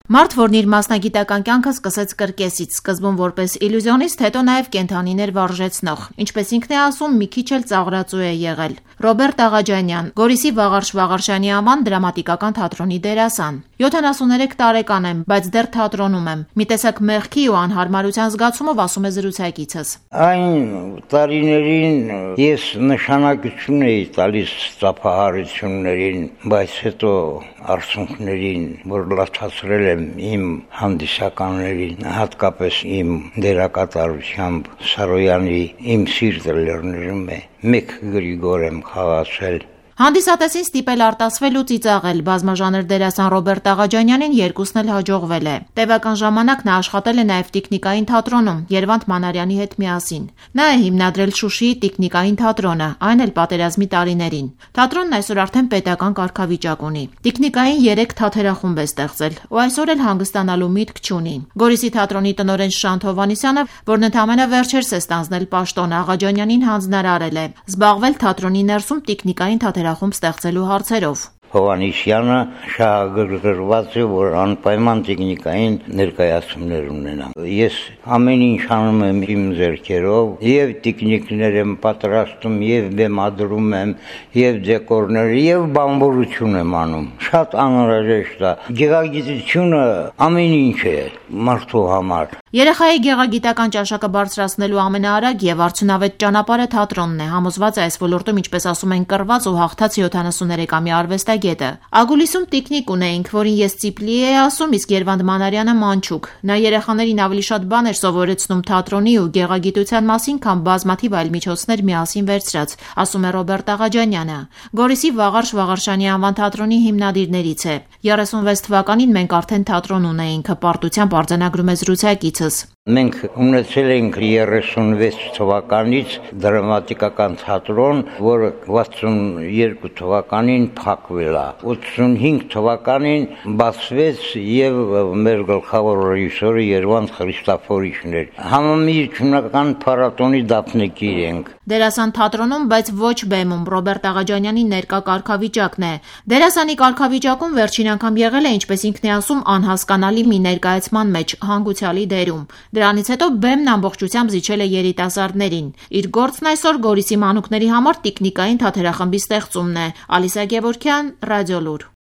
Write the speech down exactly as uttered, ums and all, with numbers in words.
Մարդ, որն իր մասնագիտական կյանքը սկսեց կրկեսից, սկզբում որպես իլյուզիոնիստ, հետո նաև կենդանիներ վարժեցնող, ինչպես ինքն է ասում, մի քիչ էլ ծաղրածու է եղել։ Ռոբերտ Աղաջանյան, Գորիսի Վաղարշ Վաղարշյանի անվան դրամատիկական թատրոնի դերասան։ յոթանասուններեք տարեկան եմ, բայց դեռ թատրոնում եմ։ Մի տեսակ մեղքի ու անհարմարության զգացումով ասում է զրուցակիցս։ Այն տարիներին ես նշանակություն էի տալիս ծափահարություններին, բայց հետո արցունքներին, որ լացացրել եմ իմ հանդիսականներին, հատկապես իմ դերակատարությամբ Սարոյանի իմ սիրտը լեռներում է, մեկ Գրիգոր եմ խաղացել։ Հանդիսատեսին ստիպել արտասվել ու ծիծաղել բազմաժանր դերասան Ռոբերտ Աղաջանյանին երկուսն էլ հաջողվել է։ Տևական ժամանակ նա աշխատել է նաև Տիկնիկային թատրոնում Երվանդ Մանարյանի հետ միասին։ Նա է հիմնադրել Շուշիի Տիկնիկային թատրոնը, այն էլ պատերազմի տարիներին։ Թատրոնն այսօր արդեն պետական կարգավիճակ ունի։ Տիկնիկային երեք թատերախումբ է ստեղծել ու այսօր էլ հանգստանալու միտք չունի։ Գորիսի թատրոնի տնօրեն Շանթ Հովհաննիսյանը, որն ընդամենը վերջերս է ստանձնել պաշտոնը, Աղաջանյանին հանձնարարել է զբաղվել թատրոնի ներսում Տիկնիկային թատերախումբ ստեղծելու հարցերով։ Հովհաննիսյանը շահագրգռված է, որ անպայման տեխնիկային ներկայացումներ ունենա։ Ես ամեն ինչ անում եմ իմ ձեռքերով, եւ տեխնիկներ եմ պատրաստում, եւ բեմադրում եմ, եւ դեկորներ, եւ բանվորություն եմ անում։ Շատ անհրաժեշտ է։ Գեղագիտությունը ամեն ինչ է մարդու համար։ Երեխայի գեղագիտական ճաշակը բարձրացնելու ամենաարագ եւ արդյունավետ ճանապարհը թատրոնն է, համոզված է այս ոլորտում, ինչպես ասում են, կռված ու հաղթած յոթանասուներեկամյա արվեստագետը։ Ագուլիսում տիկնիկ ունեինք, որին ես Ծիպլի էի ասում, իսկ Երվանդ Մանարյանը մանչուկ։ Նա երեխաներին ավելի շատ բան էր սովորեցնում թատրոնի ու գեղագիտության մասին, քան բազմաթիվ այլ միջոցներ միասին վերցրած, ասում է Ռոբերտ Աղաջանյանը։ Գորիսի Վաղարշ Վաղարշյանի անվան թատրոնի հիմնադիրներից է։ երեսունվեց թվականին մենք արդեն թատրոն ունեինք, հպարտությամբ արձանագրում է զրուցակիցս։ Մենք ունեցել ենք երեսունվեց թվականից դրամատիկական թատրոն, որը վաթսունյոթ թվականին փակվել է։ ութսունհինգ թվականին բացվեց եւ մեր գլխավոր ռեժիսորը Երվանդ Խրիստոֆորիչն էր։ Համամիջնական փառատոնի դափնեկիր ենք։ Դերասան թատրոնում, բայց ոչ բեմում Ռոբերտ Աղաջանյանի ներկա կարգավիճակն է։ Դերասանի կարգավիճակում վերջին անգամ եղել է, ինչպես ինքն է ասում, անհասկանալի մի ներկայացման մեջ, հանգուցյալի դերում։ Դրանից հետո բեմն ամբողջությամբ զիջել է երիտասարդներին։ Իր գործն այսօր Գորիսի մանուկների համար Տիկնիկային թատերախմբի ստեղծումն է։ Ալիսա Գևորգյան, Ռադիոլուր։